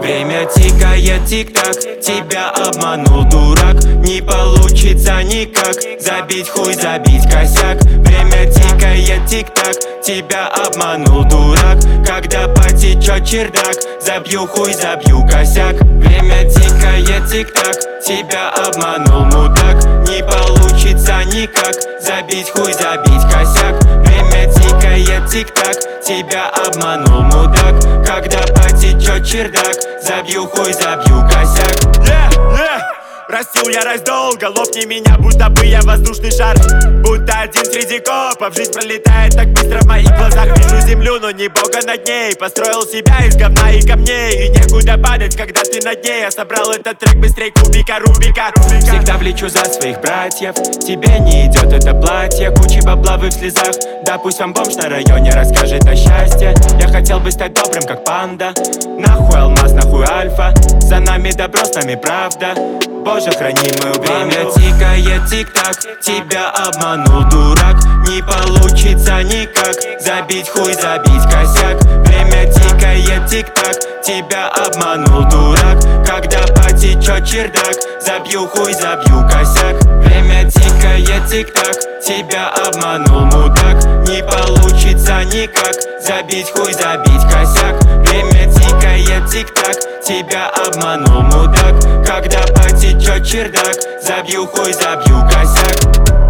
Время тикает, тик-так, тебя обманул дурак. Не получится никак забить хуй, забить косяк. Время тикает, тик-так, тебя обманул дурак. Когда потечет чердак, забью хуй, забью косяк. Время тикает, тик-так, тебя обманул мудак. Не получится никак забить хуй, забить косяк. Время тикает, тик-так, тебя обманул мудак. Когда потечет чердак, забью хуй, забью косяк. Простил я раздолго, лопни меня, будто бы я воздушный шар. Будто один среди копов, жизнь пролетает так быстро в моих глазах. Вижу землю, но не бога над ней. Построил себя из говна и камней, и некуда падать, когда ты над ней. Я собрал этот трек быстрей кубика Рубика. Всегда влечу за своих братьев, тебе не идет это платье. Куча бабла вы в слезах, да пусть вам бомж на районе расскажет о счастье. Я хотел бы стать добрым, как панда. Нахуй алмаз, нахуй альфа. За нами добро, с нами правда. Боже, храни мою время тикает, тик-так, тебя обманул дурак. Не получится никак забить хуй, забить косяк. Время тикает, тик-так, тебя обманул дурак. Когда потечет чердак, забью хуй, забью косяк. Время тикает, тик-так, тебя обманул мудак. Не получится никак забить хуй, забить косяк. Время тикает, тик-так, тебя обманул мудак. Когда потечет чердак, забью хуй, забью косяк.